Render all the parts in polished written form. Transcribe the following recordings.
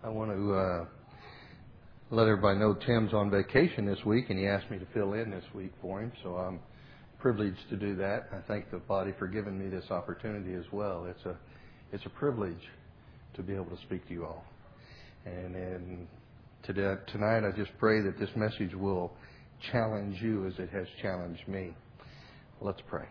I want to let everybody know Tim's on vacation this week, and he asked me to fill in this week for him, so I'm privileged to do that. I thank the body for giving me this opportunity as well. It's a privilege to be able to speak to you all. And tonight, I just pray that this message will challenge you as it has challenged me. Let's pray.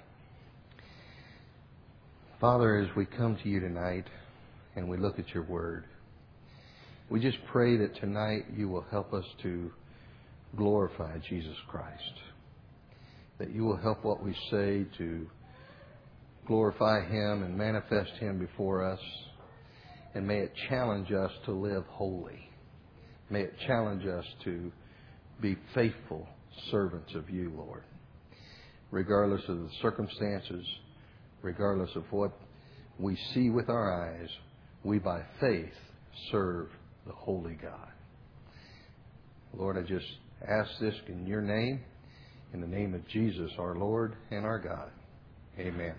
Father, as we come to you tonight and we look at your word, we just pray that tonight you will help us to glorify Jesus Christ. That you will help what we say to glorify Him and manifest Him before us. And may it challenge us to live holy. May it challenge us to be faithful servants of you, Lord. Regardless of the circumstances, regardless of what we see with our eyes, we by faith serve the holy God. Lord, I just ask this in your name, in the name of Jesus, our Lord and our God. Amen.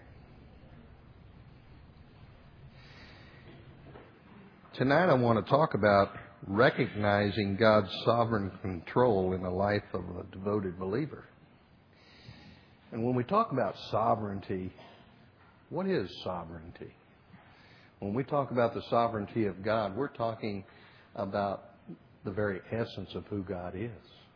Tonight I want to talk about recognizing God's sovereign control in the life of a devoted believer. And when we talk about sovereignty, what is sovereignty? When we talk about the sovereignty of God, we're talking about the very essence of who God is.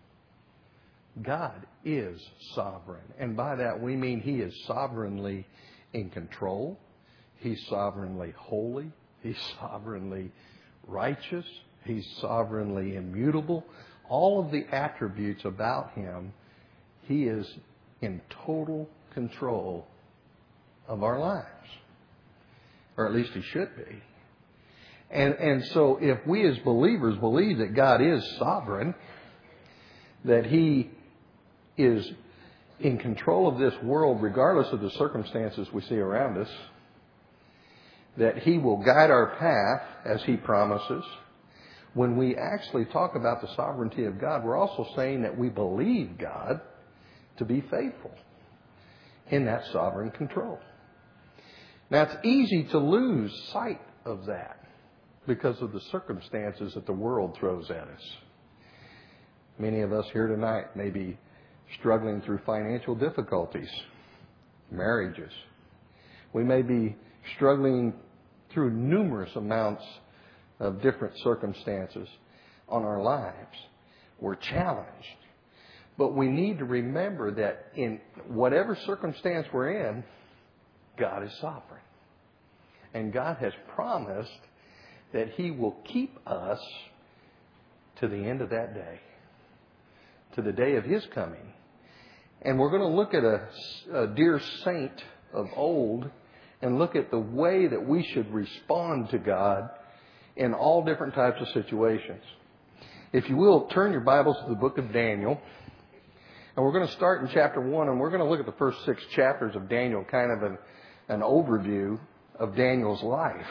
God is sovereign. And by that we mean He is sovereignly in control. He's sovereignly holy. He's sovereignly righteous. He's sovereignly immutable. All of the attributes about Him, He is in total control of our lives. Or at least He should be. And so if we as believers believe that God is sovereign, that He is in control of this world regardless of the circumstances we see around us, that He will guide our path as He promises, when we actually talk about the sovereignty of God, we're also saying that we believe God to be faithful in that sovereign control. Now, it's easy to lose sight of that because of the circumstances that the world throws at us. Many of us here tonight may be struggling through financial difficulties, marriages. We may be struggling through numerous amounts of different circumstances on our lives. We're challenged. But we need to remember that in whatever circumstance we're in, God is sovereign. And God has promised that He will keep us to the end of that day, to the day of His coming. And we're going to look at a dear saint of old and look at the way that we should respond to God in all different types of situations. If you will, turn your Bibles to the book of Daniel. And we're going to start in chapter 1, and we're going to look at the first 6 chapters of Daniel, kind of an overview of Daniel's life.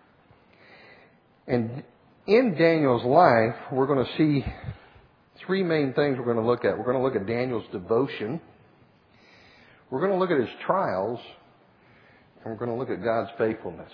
And in Daniel's life, we're going to see 3 main things we're going to look at. We're going to look at Daniel's devotion. We're going to look at his trials. And we're going to look at God's faithfulness.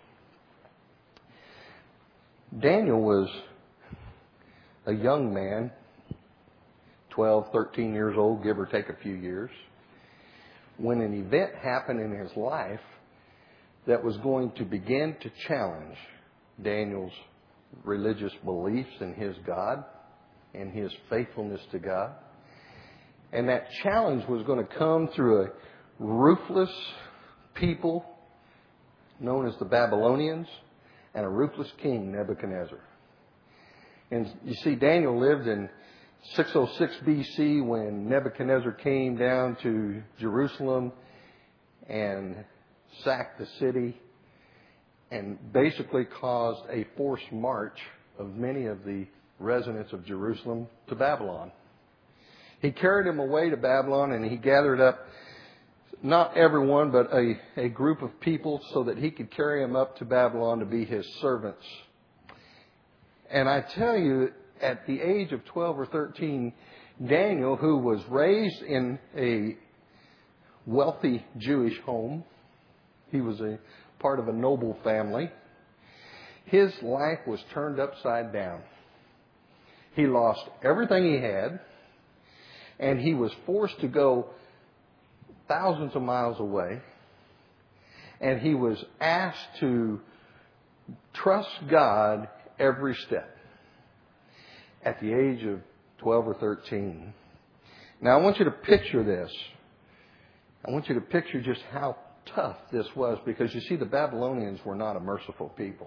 Daniel was a young man, 12, 13 years old, give or take a few years, when an event happened in his life that was going to begin to challenge Daniel's religious beliefs in his God and his faithfulness to God. And that challenge was going to come through a ruthless people known as the Babylonians and a ruthless king, Nebuchadnezzar. And you see, Daniel lived in 606 BC when Nebuchadnezzar came down to Jerusalem and sacked the city and basically caused a forced march of many of the residents of Jerusalem to Babylon. He carried them away to Babylon, and he gathered up not everyone, but a group of people so that he could carry them up to Babylon to be his servants. And I tell you, at the age of 12 or 13, Daniel, who was raised in a wealthy Jewish home, he was a part of a noble family, His life was turned upside down. He lost everything he had, and he was forced to go thousands of miles away, and he was asked to trust God every step at the age of 12 or 13. Now, I want you to picture this. I want you to picture just how tough this was, because you see, the Babylonians were not a merciful people.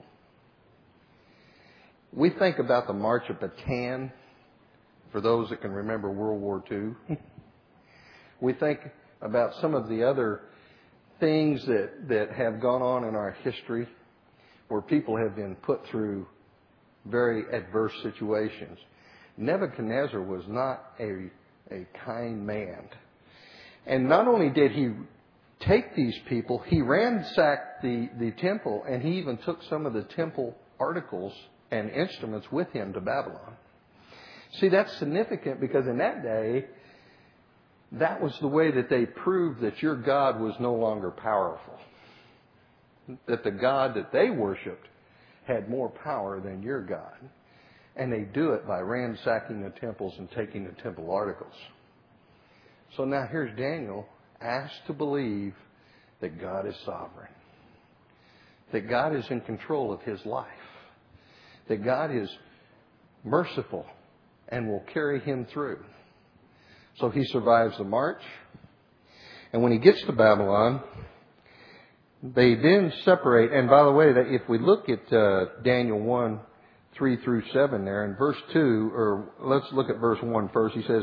We think about the March of Bataan, for those that can remember World War II. We think about some of the other things that have gone on in our history where people have been put through very adverse situations. Nebuchadnezzar was not a kind man. And not only did he take these people, he ransacked the temple, and he even took some of the temple articles and instruments with him to Babylon. See, that's significant because in that day, that was the way that they proved that your God was no longer powerful. That the God that they worshipped had more power than your God. And they do it by ransacking the temples and taking the temple articles. So now here's Daniel asked to believe that God is sovereign. That God is in control of his life. That God is merciful and will carry him through. So he survives the march. And when he gets to Babylon, they then separate. And by the way, if we look at Daniel 1, 3 through 7 there, in verse 2, or let's look at verse 1 first. He says,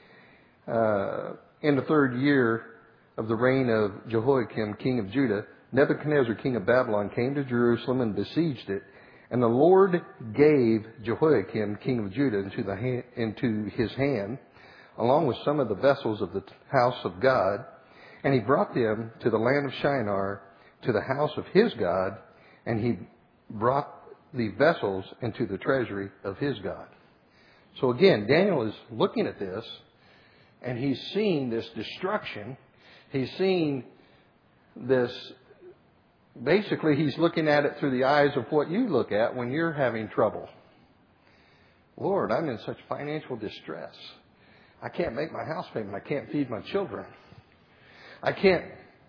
in the third year of the reign of Jehoiakim, king of Judah, Nebuchadnezzar, king of Babylon, came to Jerusalem and besieged it. And the Lord gave Jehoiakim, king of Judah, into his hand, along with some of the vessels of the house of God. And he brought them to the land of Shinar, to the house of his God, and he brought the vessels into the treasury of his God. So again, Daniel is looking at this, and he's seeing this destruction. He's seeing this. Basically, he's looking at it through the eyes of what you look at when you're having trouble. Lord, I'm in such financial distress. I can't make my house payment. I can't feed my children. I can't.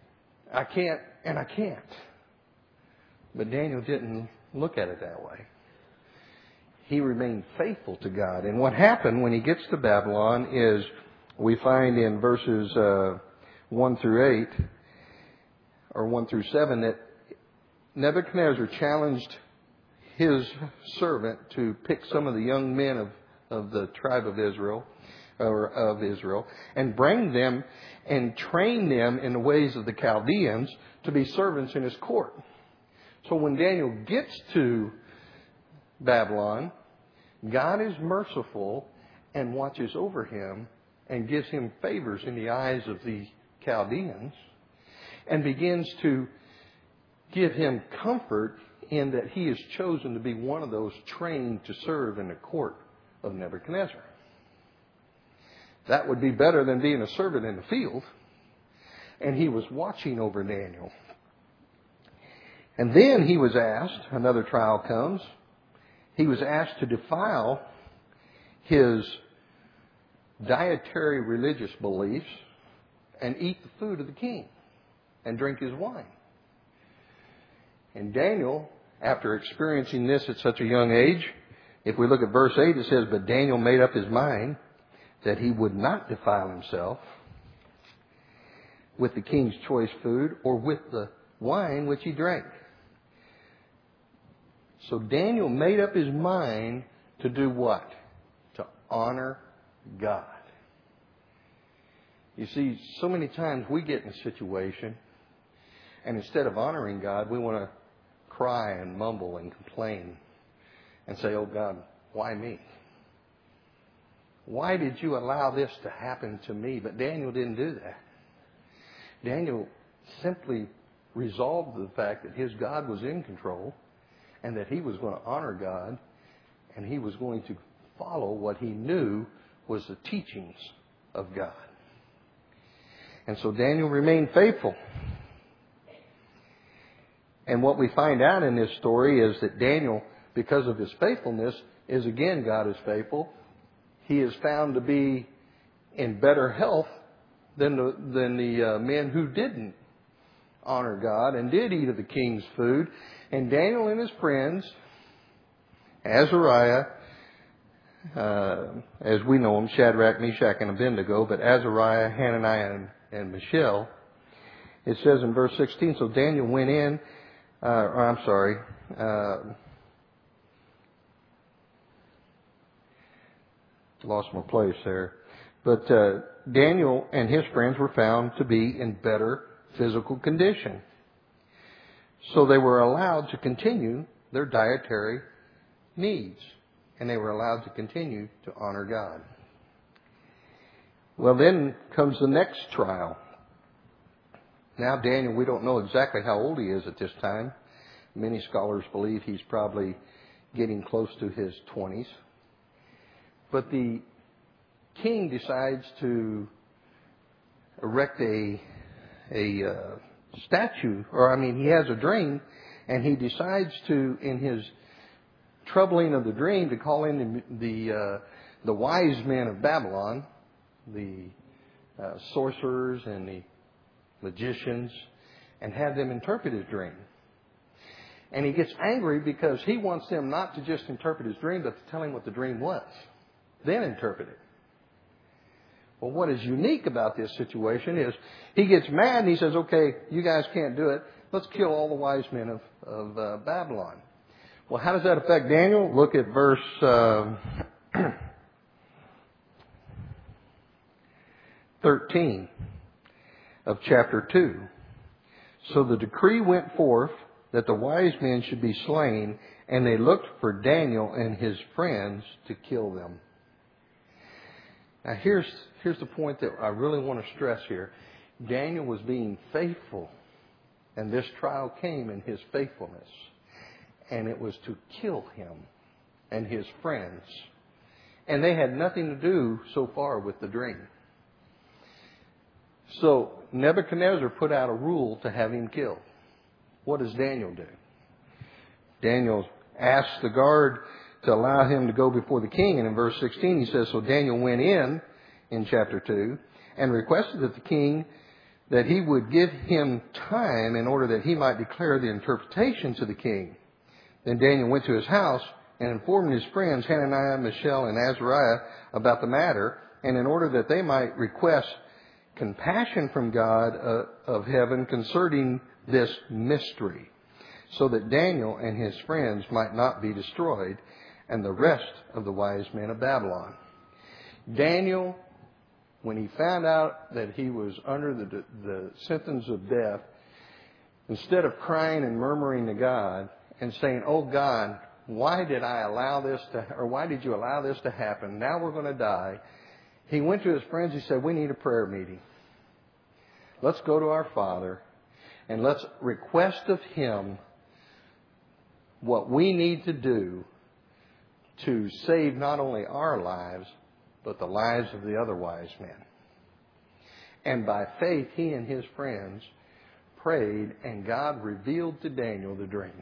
But Daniel didn't look at it that way. He remained faithful to God. And what happened when he gets to Babylon is, we find in verses 1 through 8, or 1 through 7, that Nebuchadnezzar challenged his servant to pick some of the young men of the tribe of Israel, and bring them and train them in the ways of the Chaldeans to be servants in his court. So when Daniel gets to Babylon, God is merciful and watches over him and gives him favors in the eyes of the Chaldeans, and begins to give him comfort in that he is chosen to be one of those trained to serve in the court of Nebuchadnezzar. That would be better than being a servant in the field. And he was watching over Daniel. And then he was asked, another trial comes, he was asked to defile his dietary religious beliefs and eat the food of the king and drink his wine. And Daniel, after experiencing this at such a young age, if we look at verse 8, it says, but Daniel made up his mind that he would not defile himself with the king's choice food or with the wine which he drank. So Daniel made up his mind to do what? To honor God. You see, so many times we get in a situation, and instead of honoring God, we want to cry and mumble and complain and say, oh God, why me? Why did you allow this to happen to me? But Daniel didn't do that. Daniel simply resolved the fact that his God was in control and that he was going to honor God and he was going to follow what he knew was the teachings of God. And so Daniel remained faithful. And what we find out in this story is that Daniel, because of his faithfulness, is again, God is faithful. He is found to be in better health than the men who didn't honor God and did eat of the king's food. And Daniel and his friends, Azariah, as we know them, Shadrach, Meshach, and Abednego, but Azariah, Hananiah, and Mishael, it says in verse 16, so Daniel went in, lost my place there. But Daniel and his friends were found to be in better physical condition. So they were allowed to continue their dietary needs. And they were allowed to continue to honor God. Well, then comes the next trial. Now Daniel, we don't know exactly how old he is at this time. Many scholars believe he's probably getting close to his 20s. But the king decides to erect a statue, he has a dream, and he decides to, in his troubling of the dream, to call in the wise men of Babylon, the sorcerers and the magicians, and have them interpret his dream. And he gets angry because he wants them not to just interpret his dream, but to tell him what the dream was. Then interpret it. Well, what is unique about this situation is he gets mad and he says, okay, you guys can't do it. Let's kill all the wise men of Babylon. Well, how does that affect Daniel? Look at verse 13 of chapter 2. So the decree went forth that the wise men should be slain, and they looked for Daniel and his friends to kill them. Now here's the point that I really want to stress here. Daniel was being faithful, and this trial came in his faithfulness. And it was to kill him and his friends. And they had nothing to do so far with the dream. So Nebuchadnezzar put out a rule to have him killed. What does Daniel do? Daniel asks the guard to allow him to go before the king. And in verse 16 he says, so Daniel went in chapter 2, and requested that the king that he would give him time in order that he might declare the interpretation to the king. Then Daniel went to his house and informed his friends, Hananiah, Mishael, and Azariah, about the matter, and in order that they might request compassion from God of heaven concerning this mystery, so that Daniel and his friends might not be destroyed, and the rest of the wise men of Babylon. Daniel, when he found out that he was under the sentence of death, instead of crying and murmuring to God and saying, oh God, why did you allow this to happen? Now we're going to die. He went to his friends. He said, we need a prayer meeting. Let's go to our Father and let's request of Him what we need to do to save not only our lives, but the lives of the other wise men. And by faith, he and his friends prayed, and God revealed to Daniel the dream.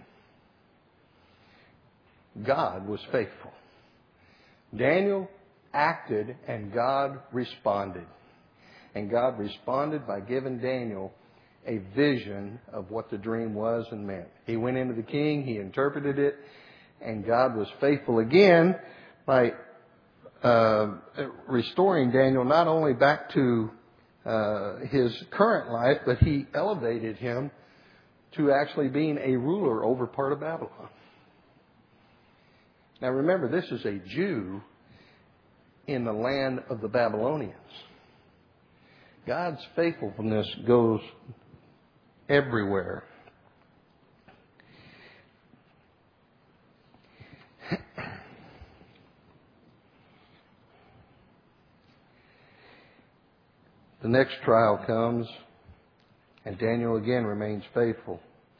God was faithful. Daniel acted, and God responded. And God responded by giving Daniel a vision of what the dream was and meant. He went into the king, he interpreted it, and God was faithful again by restoring Daniel not only back to his current life, but he elevated him to actually being a ruler over part of Babylon. Now remember, this is a Jew in the land of the Babylonians. God's faithfulness goes everywhere. The next trial comes, and Daniel again remains faithful.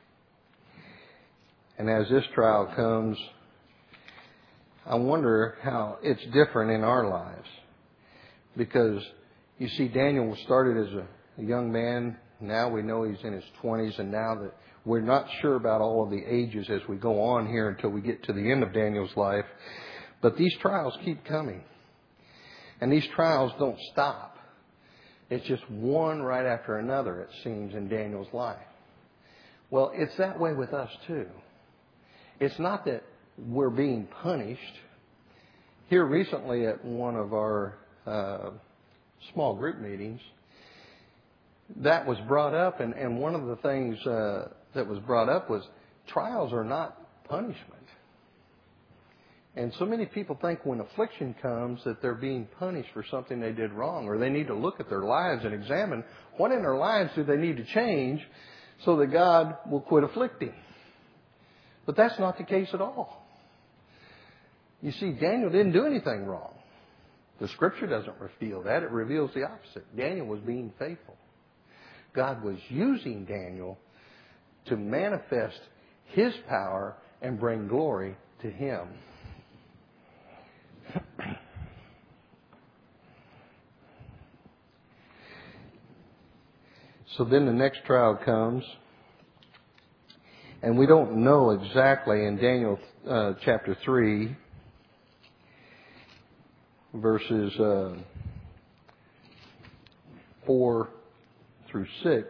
And as this trial comes, I wonder how it's different in our lives. Because, you see, Daniel started as a young man, Now we know he's in his 20s, and now that we're not sure about all of the ages as we go on here until we get to the end of Daniel's life. But these trials keep coming. And these trials don't stop. It's just one right after another, it seems, in Daniel's life. Well, it's that way with us too. It's not that we're being punished. Here recently at one of our small group meetings, that was brought up, and one of the things that was brought up was trials are not punishment. And so many people think when affliction comes that they're being punished for something they did wrong, or they need to look at their lives and examine what in their lives do they need to change so that God will quit afflicting. But that's not the case at all. You see, Daniel didn't do anything wrong. The Scripture doesn't reveal that. It reveals the opposite. Daniel was being faithful. God was using Daniel to manifest His power and bring glory to Him. So then the next trial comes, and we don't know exactly in Daniel chapter 3, verses 4 through 6.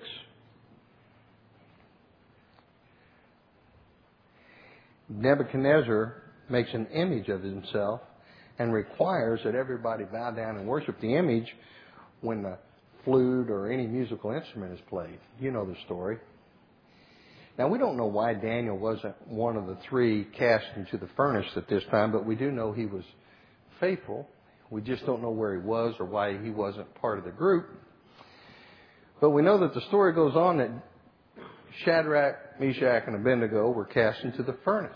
Nebuchadnezzar makes an image of himself and requires that everybody bow down and worship the image when the flute or any musical instrument is played. You know the story. Now, we don't know why Daniel wasn't one of the three cast into the furnace at this time, but we do know he was faithful. We just don't know where he was or why he wasn't part of the group. But we know that the story goes on that Shadrach, Meshach, and Abednego were cast into the furnace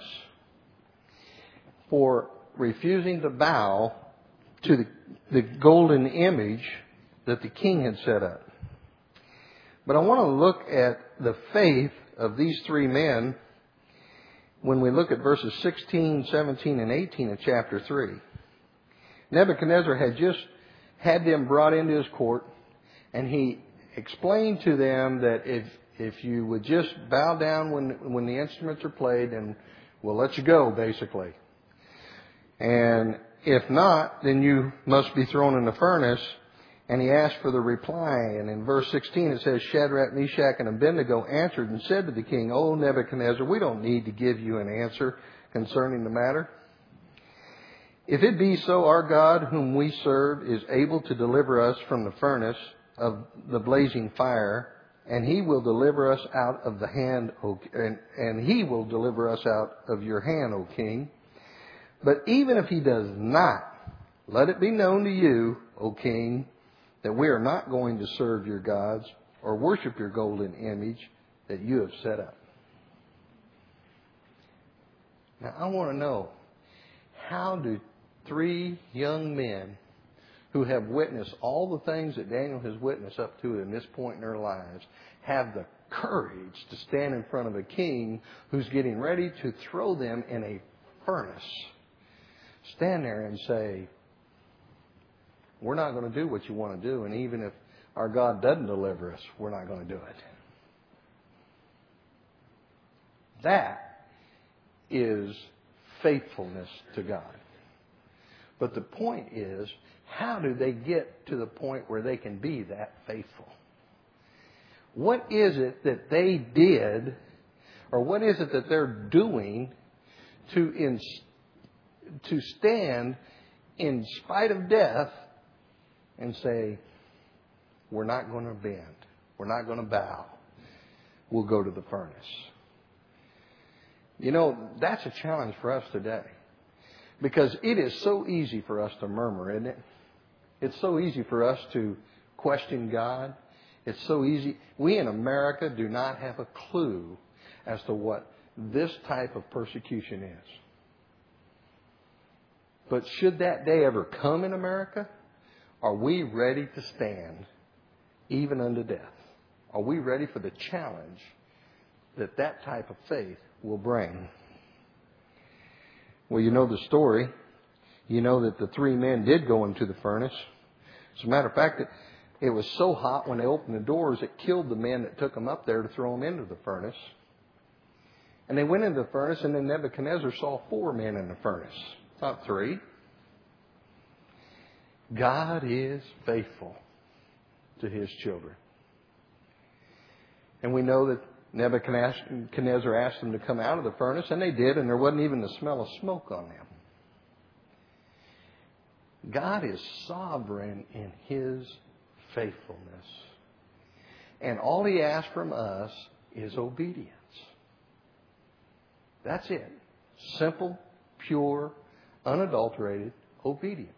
for refusing to bow to the golden image that the king had set up. But I want to look at the faith of these three men when we look at verses 16, 17, and 18 of chapter 3. Nebuchadnezzar had just had them brought into his court, and he explained to them that if you would just bow down when the instruments are played, then we'll let you go, basically. And if not, then you must be thrown in the furnace. And he asked for the reply. And in verse 16 it says, Shadrach, Meshach, and Abednego answered and said to the king, O Nebuchadnezzar, we don't need to give you an answer concerning the matter. If it be so, our God whom we serve is able to deliver us from the furnace of the blazing fire, and He will deliver us out of the hand, and He will deliver us out of your hand, O king. But even if He does not, let it be known to you, O king, that we are not going to serve your gods or worship your golden image that you have set up. Now, I want to know, how do three young men who have witnessed all the things that Daniel has witnessed up to in this point in their lives have the courage to stand in front of a king who's getting ready to throw them in a furnace, stand there and say, we're not going to do what you want to do, and even if our God doesn't deliver us, we're not going to do it. That is faithfulness to God. But the point is, how do they get to the point where they can be that faithful? What is it that they did, or what is it that they're doing to stand in spite of death and say, we're not going to bend. We're not going to bow. We'll go to the furnace. You know, that's a challenge for us today. Because it is so easy for us to murmur, isn't it? It's so easy for us to question God. It's so easy. We in America do not have a clue as to what this type of persecution is. But should that day ever come in America, are we ready to stand even unto death? Are we ready for the challenge that that type of faith will bring? Well, you know the story. You know that the three men did go into the furnace. As a matter of fact, It was so hot when they opened the doors, it killed the men that took them up there to throw them into the furnace. And they went into the furnace, and then Nebuchadnezzar saw 4 men in the furnace, not 3. God is faithful to His children. And we know that Nebuchadnezzar asked them to come out of the furnace, and they did, and there wasn't even the smell of smoke on them. God is sovereign in His faithfulness. And all He asks from us is obedience. That's it. Simple, pure, unadulterated obedience.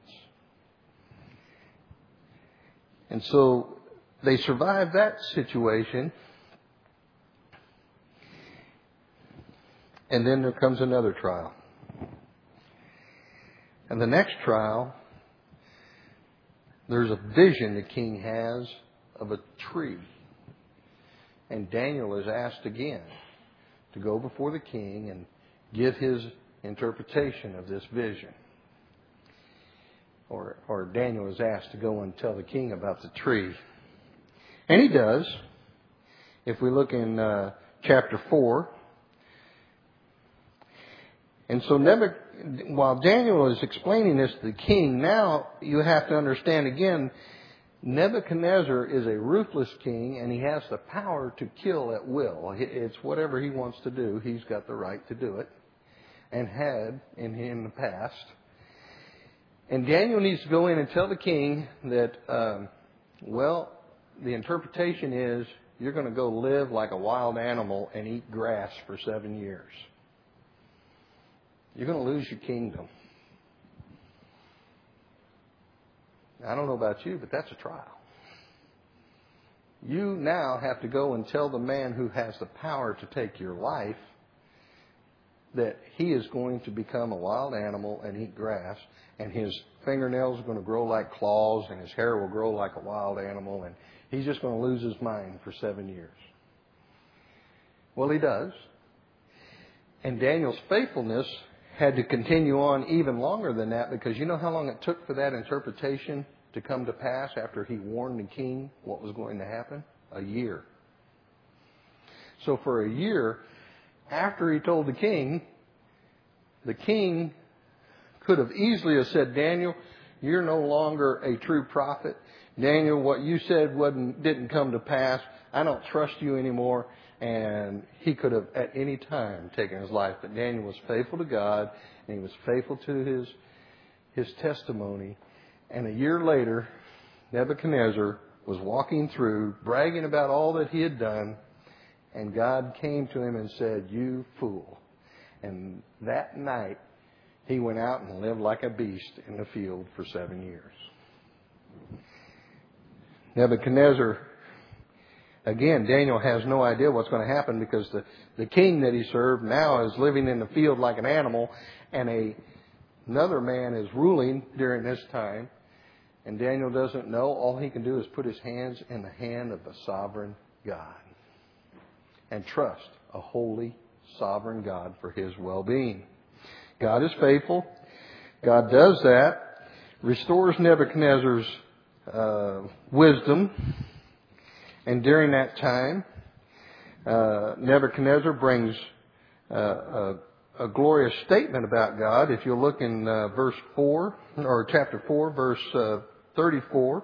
And so they survived that situation. And then there comes another trial. And the next trial, there's a vision the king has of a tree. And Daniel is asked again to go before the king and give his interpretation of this vision. Or Daniel is asked to go and tell the king about the tree. And he does. If we look in chapter 4. And so while Daniel is explaining this to the king, now you have to understand again, Nebuchadnezzar is a ruthless king, and he has the power to kill at will. It's whatever he wants to do. He's got the right to do it, and had in the past. And Daniel needs to go in and tell the king that, the interpretation is you're going to go live like a wild animal and eat grass for 7 years. You're going to lose your kingdom. I don't know about you, but that's a trial. You now have to go and tell the man who has the power to take your life that he is going to become a wild animal and eat grass, and his fingernails are going to grow like claws, and his hair will grow like a wild animal, and he's just going to lose his mind for 7 years. Well, he does. And Daniel's faithfulness had to continue on even longer than that, because you know how long it took for that interpretation to come to pass after he warned the king what was going to happen? A year. So for a year, after he told the king could have easily have said, Daniel, you're no longer a true prophet. Daniel, what you said didn't come to pass. I don't trust you anymore. And he could have at any time taken his life. But Daniel was faithful to God, and he was faithful to his testimony. And a year later, Nebuchadnezzar was walking through, bragging about all that he had done. And God came to him and said, you fool. And that night, he went out and lived like a beast in the field for 7 years. Nebuchadnezzar, again, Daniel has no idea what's going to happen, because the king that he served now is living in the field like an animal, and another man is ruling during this time. And Daniel doesn't know. All he can do is put his hands in the hand of the sovereign God and trust a holy, sovereign God for his well-being. God is faithful. God does that, restores Nebuchadnezzar's wisdom. And during that time, Nebuchadnezzar brings a glorious statement about God. If you look in verse 4, or chapter 4, verse 34,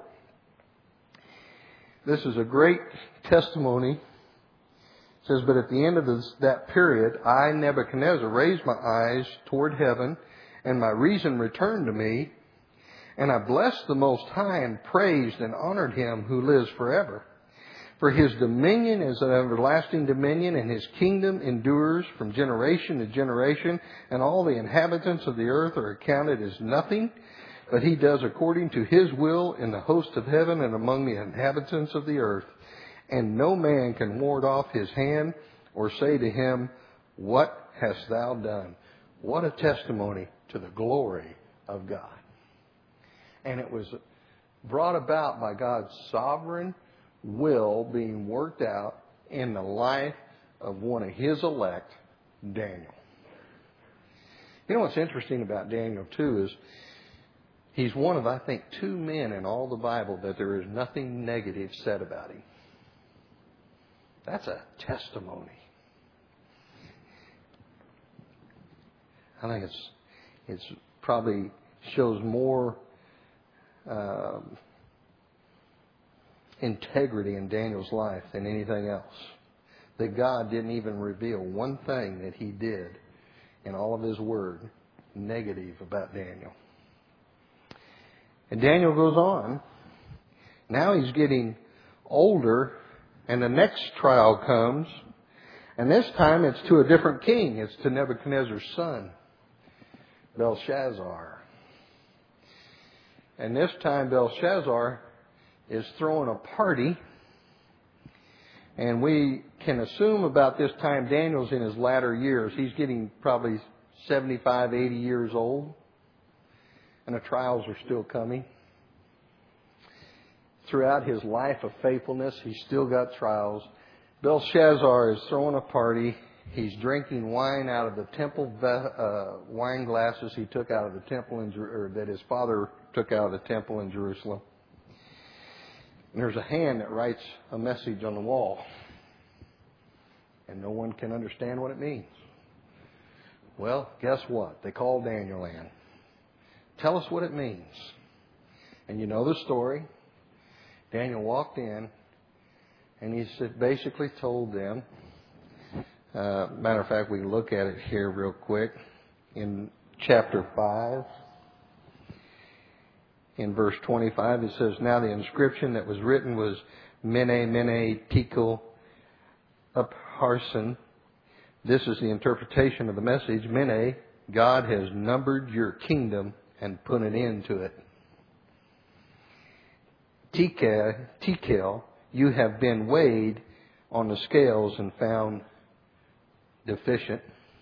this is a great testimony. It says, but at the end of that period, I, Nebuchadnezzar, raised my eyes toward heaven, and my reason returned to me, and I blessed the Most High and praised and honored Him who lives forever. For His dominion is an everlasting dominion, and His kingdom endures from generation to generation, and all the inhabitants of the earth are accounted as nothing. But He does according to His will in the host of heaven and among the inhabitants of the earth. And no man can ward off His hand or say to Him, what hast thou done? What a testimony to the glory of God. And it was brought about by God's sovereign will being worked out in the life of one of His elect, Daniel. You know what's interesting about Daniel too is He's one of, I think, 2 men in all the Bible that there is nothing negative said about him. That's a testimony. I think it's probably shows more integrity in Daniel's life than anything else. That God didn't even reveal one thing that He did in all of His Word negative about Daniel. And Daniel goes on. Now he's getting older, and the next trial comes. And this time it's to a different king. It's to Nebuchadnezzar's son, Belshazzar. And this time Belshazzar is throwing a party. And we can assume about this time Daniel's in his latter years. He's getting probably 75, 80 years old. And the trials are still coming. Throughout his life of faithfulness, he's still got trials. Belshazzar is throwing a party. He's drinking wine out of the temple wine glasses he took out of the temple or that his father took out of the temple in Jerusalem. And there's a hand that writes a message on the wall. And no one can understand what it means. Well, guess what? They called Daniel in. Tell us what it means. And you know the story. Daniel walked in and he basically told them, matter of fact, we can look at it here real quick in chapter 5. In verse 25 it says, now the inscription that was written was Mene, Mene, Tekel, Upharsin. This is the interpretation of the message. Mene, God has numbered your kingdom and put an end to it. Tekel, you have been weighed on the scales and found deficient.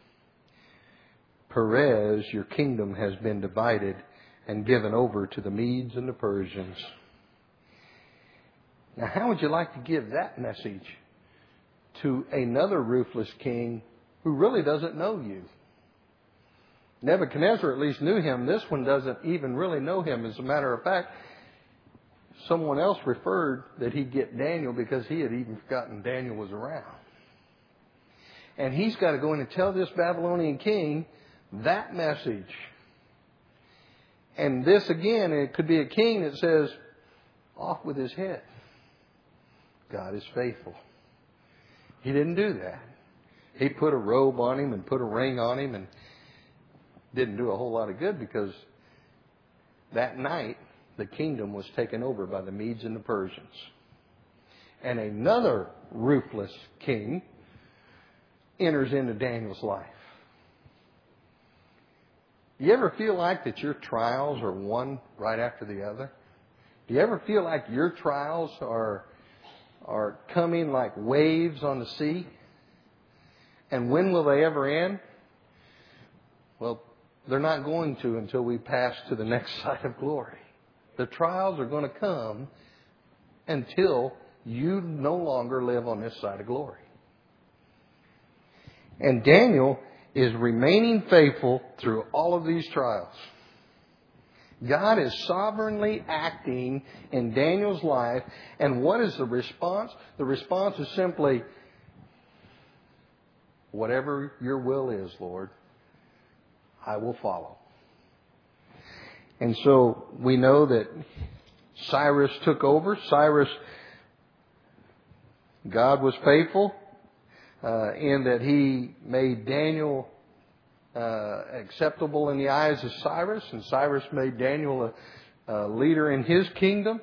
Perez, your kingdom has been divided and given over to the Medes and the Persians. Now, how would you like to give that message to another ruthless king who really doesn't know you? Nebuchadnezzar at least knew him. This one doesn't even really know him. As a matter of fact, someone else referred that he'd get Daniel because he had even forgotten Daniel was around. And he's got to go in and tell this Babylonian king that message. And this again, it could be a king that says, off with his head. God is faithful. He didn't do that. He put a robe on him and put a ring on him and didn't do a whole lot of good because that night the kingdom was taken over by the Medes and the Persians. And another ruthless king enters into Daniel's life. Do you ever feel like that your trials are one right after the other? Do you ever feel like your trials are coming like waves on the sea? And when will they ever end? Well, they're not going to until we pass to the next side of glory. The trials are going to come until you no longer live on this side of glory. And Daniel is remaining faithful through all of these trials. God is sovereignly acting in Daniel's life. And what is the response? The response is simply, whatever your will is, Lord, I will follow. And so we know that Cyrus took over. God was faithful in that he made Daniel acceptable in the eyes of Cyrus, and Cyrus made Daniel a leader in his kingdom.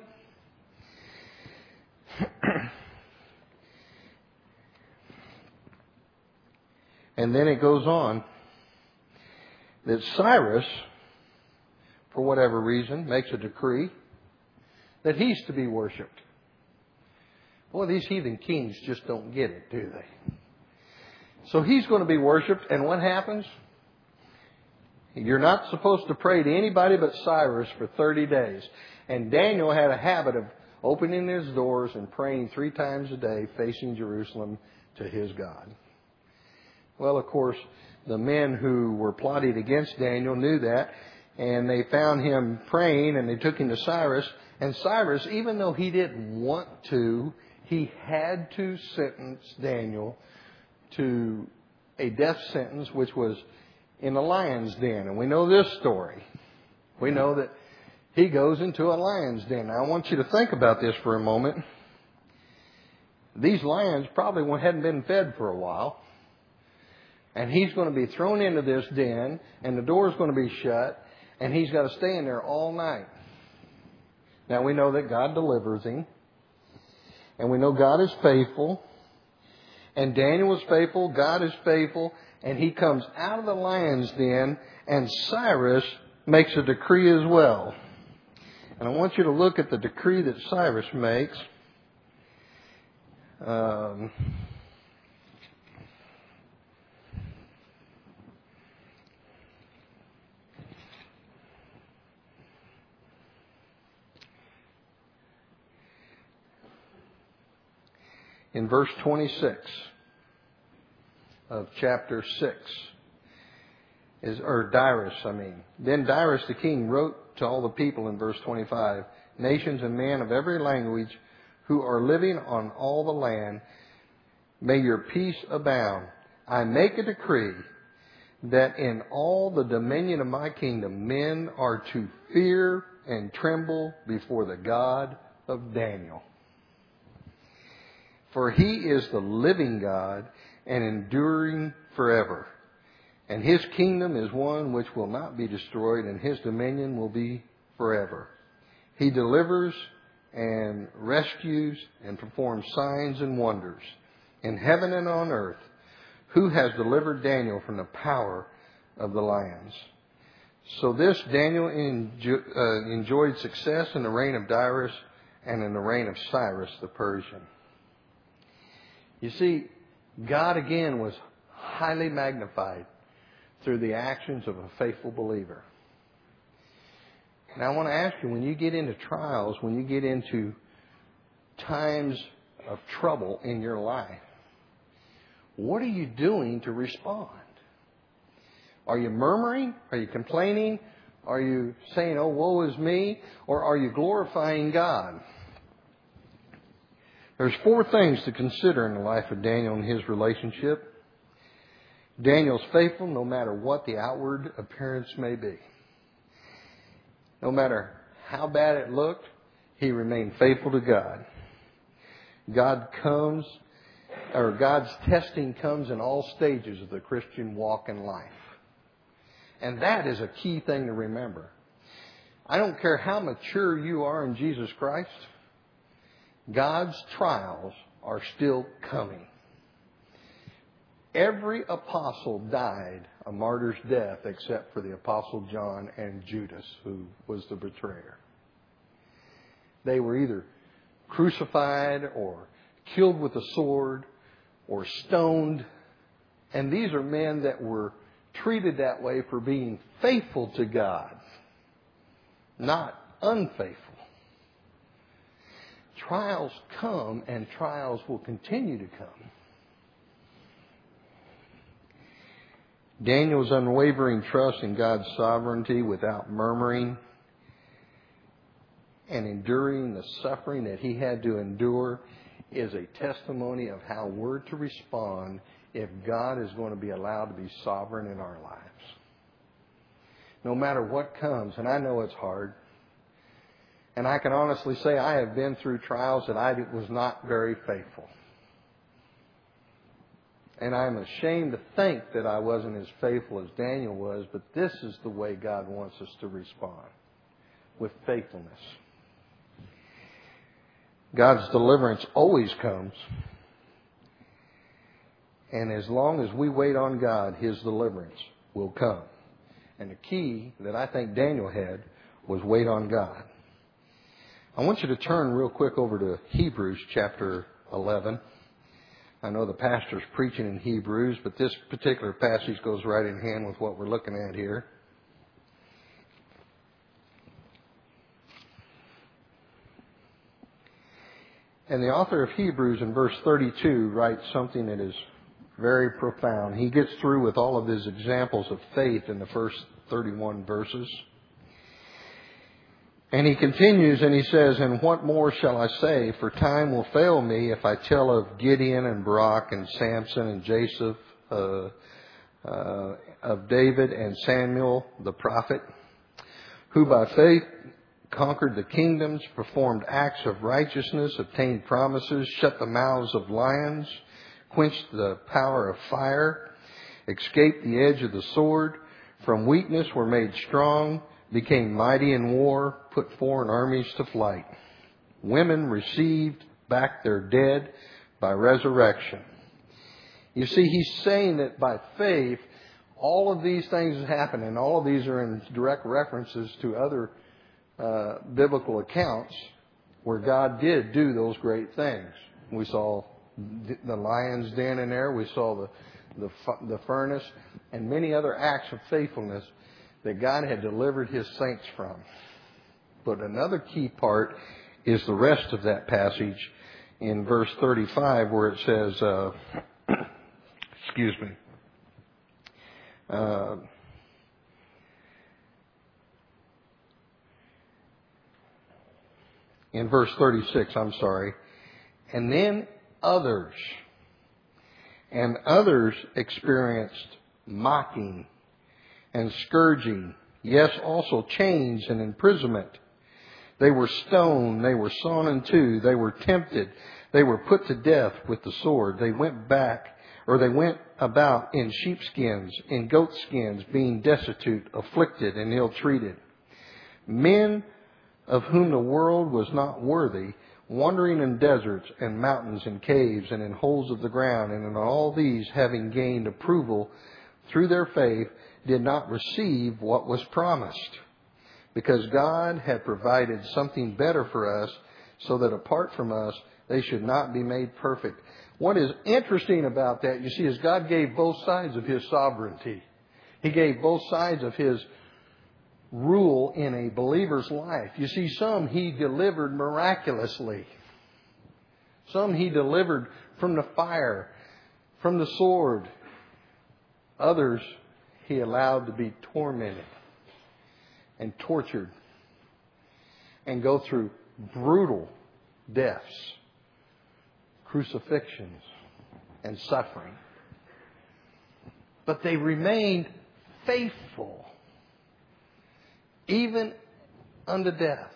And then it goes on that Cyrus, for whatever reason, makes a decree that he's to be worshipped. Boy, these heathen kings just don't get it, do they? So he's going to be worshipped, and what happens? You're not supposed to pray to anybody but Cyrus for 30 days. And Daniel had a habit of opening his doors and praying 3 times a day, facing Jerusalem to his God. Well, of course, the men who were plotting against Daniel knew that, And they found him praying, and they took him to Cyrus. And Cyrus, even though he didn't want to, he had to sentence Daniel to a death sentence, which was in a lion's den. And we know this story. We know that he goes into a lion's den. Now, I want you to think about this for a moment. These lions probably hadn't been fed for a while. And he's going to be thrown into this den, and the door's going to be shut, and he's got to stay in there all night. Now, we know that God delivers him. And we know God is faithful. And Daniel is faithful. God is faithful. And he comes out of the lion's den. And Cyrus makes a decree as well. And I want you to look at the decree that Cyrus makes. In verse 26 of chapter 6, Then Darius the king wrote to all the people in verse 25, nations and men of every language who are living on all the land, may your peace abound. I make a decree that in all the dominion of my kingdom men are to fear and tremble before the God of Daniel. For he is the living God and enduring forever. And his kingdom is one which will not be destroyed, and his dominion will be forever. He delivers and rescues and performs signs and wonders in heaven and on earth. Who has delivered Daniel from the power of the lions? So this Daniel enjoyed success in the reign of Darius and in the reign of Cyrus the Persian. You see, God again was highly magnified through the actions of a faithful believer. Now I want to ask you, when you get into trials, when you get into times of trouble in your life, what are you doing to respond? Are you murmuring? Are you complaining? Are you saying, oh, woe is me? Or are you glorifying God? There's 4 things to consider in the life of Daniel and his relationship. Daniel's faithful no matter what the outward appearance may be. No matter how bad it looked, he remained faithful to God. God's testing comes in all stages of the Christian walk in life. And that is a key thing to remember. I don't care how mature you are in Jesus Christ, God's trials are still coming. Every apostle died a martyr's death except for the apostle John and Judas, who was the betrayer. They were either crucified or killed with a sword or stoned. And these are men that were treated that way for being faithful to God, not unfaithful. Trials come and trials will continue to come. Daniel's unwavering trust in God's sovereignty without murmuring and enduring the suffering that he had to endure is a testimony of how we're to respond if God is going to be allowed to be sovereign in our lives. No matter what comes, and I know it's hard, and I can honestly say I have been through trials that I was not very faithful. And I'm ashamed to think that I wasn't as faithful as Daniel was, but this is the way God wants us to respond, with faithfulness. God's deliverance always comes. And as long as we wait on God, His deliverance will come. And the key that I think Daniel had was wait on God. I want you to turn real quick over to Hebrews chapter 11. I know the pastor's preaching in Hebrews, but this particular passage goes right in hand with what we're looking at here. And the author of Hebrews in verse 32 writes something that is very profound. He gets through with all of his examples of faith in the first 31 verses. And he continues and he says, and what more shall I say? For time will fail me if I tell of Gideon and Barak and Samson and Joseph, of David and Samuel the prophet, who by faith conquered the kingdoms, performed acts of righteousness, obtained promises, shut the mouths of lions, quenched the power of fire, escaped the edge of the sword, from weakness were made strong, became mighty in war, put foreign armies to flight. Women received back their dead by resurrection. You see, he's saying that by faith, all of these things happen, and all of these are in direct references to other biblical accounts where God did do those great things. We saw the lion's den in there. We saw the furnace and many other acts of faithfulness that God had delivered His saints from. But another key part is the rest of that passage in verse 35 where it says, excuse me, in verse 36, and then others experienced mocking and scourging, yes, also chains and imprisonment. They were stoned, they were sawn in two, they were tempted, they were put to death with the sword. They went about in sheepskins, in goatskins, being destitute, afflicted, and ill-treated. Men of whom the world was not worthy, wandering in deserts and mountains and caves and in holes of the ground, and in all these, having gained approval through their faith, did not receive what was promised, because God had provided something better for us, so that apart from us, they should not be made perfect. What is interesting about that, you see, is God gave both sides of His sovereignty. He gave both sides of His rule in a believer's life. You see, some He delivered miraculously. Some He delivered from the fire, from the sword. Others He allowed to be tormented and tortured and go through brutal deaths, crucifixions, and suffering. But they remained faithful even unto death.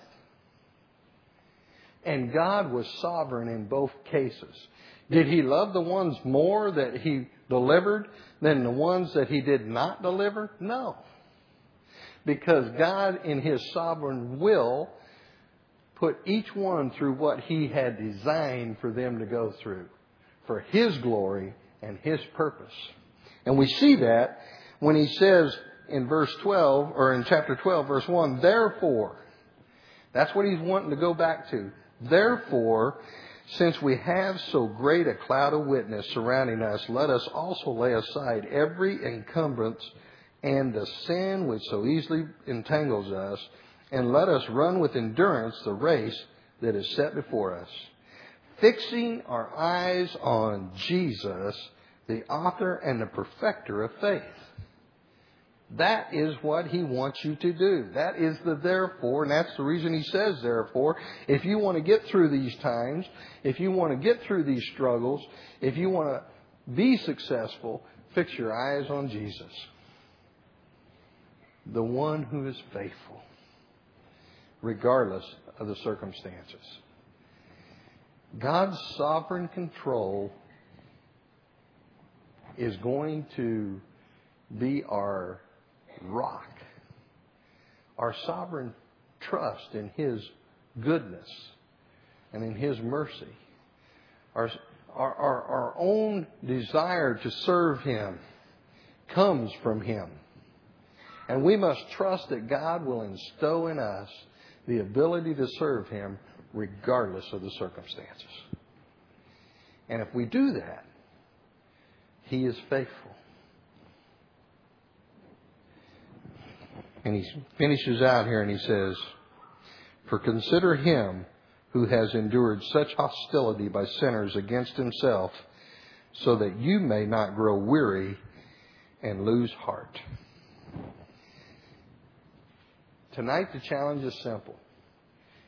And God was sovereign in both cases. Did He love the ones more that He delivered than the ones that He did not deliver? No. Because God, in His sovereign will, put each one through what He had designed for them to go through, for His glory and His purpose. And we see that when He says in verse 12, or in chapter 12, verse 1, therefore, that's what He's wanting to go back to. Therefore, since we have so great a cloud of witness surrounding us, let us also lay aside every encumbrance and the sin which so easily entangles us, and let us run with endurance the race that is set before us, fixing our eyes on Jesus, the author and the perfecter of faith. That is what He wants you to do. That is the therefore, and that's the reason He says therefore. If you want to get through these times, if you want to get through these struggles, if you want to be successful, fix your eyes on Jesus, the one who is faithful, regardless of the circumstances. God's sovereign control is going to be our rock, our sovereign trust in His goodness and in His mercy. Our own desire to serve Him comes from Him. And we must trust that God will instill in us the ability to serve Him regardless of the circumstances. And if we do that, He is faithful. And he finishes out here and he says, for consider Him who has endured such hostility by sinners against Himself, so that you may not grow weary and lose heart. Tonight the challenge is simple.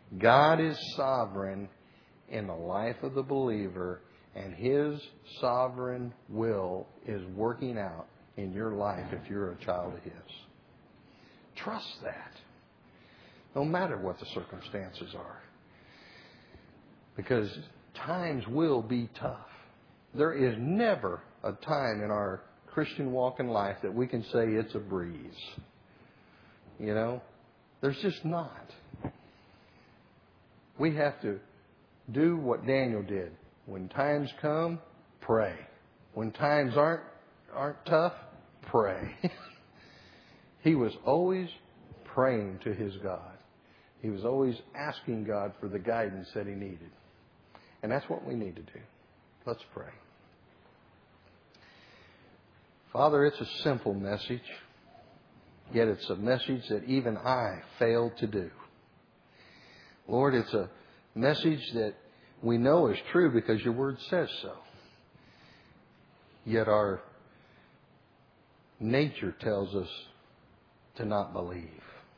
God is sovereign in the life of the believer, and His sovereign will is working out in your life if you're a child of His. Trust that. No matter what the circumstances are. Because times will be tough. There is never a time in our Christian walk in life that we can say it's a breeze. You know? There's just not. We have to do what Daniel did. When times come, pray. When times aren't tough, pray. He was always praying to his God. He was always asking God for the guidance that he needed. And that's what we need to do. Let's pray. Father, it's a simple message, yet it's a message that even I failed to do. Lord, it's a message that we know is true because your word says so. Yet our nature tells us to not believe.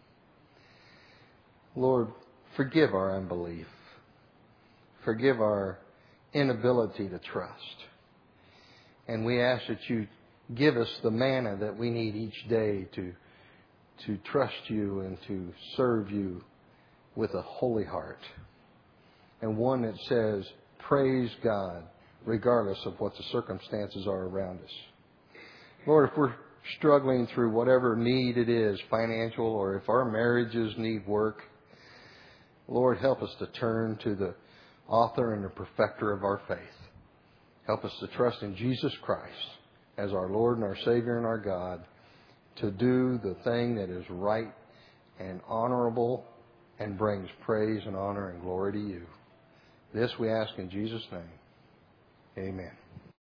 Lord, forgive our unbelief. Forgive our inability to trust. And we ask that you give us the manna that we need each day to trust you and to serve you with a holy heart. And one that says, praise God, regardless of what the circumstances are around us. Lord, if we're struggling through whatever need it is, financial, or if our marriages need work, Lord, help us to turn to the author and the perfecter of our faith. Help us to trust in Jesus Christ as our Lord and our Savior and our God, to do the thing that is right and honorable and brings praise and honor and glory to you. This we ask in Jesus' name. Amen.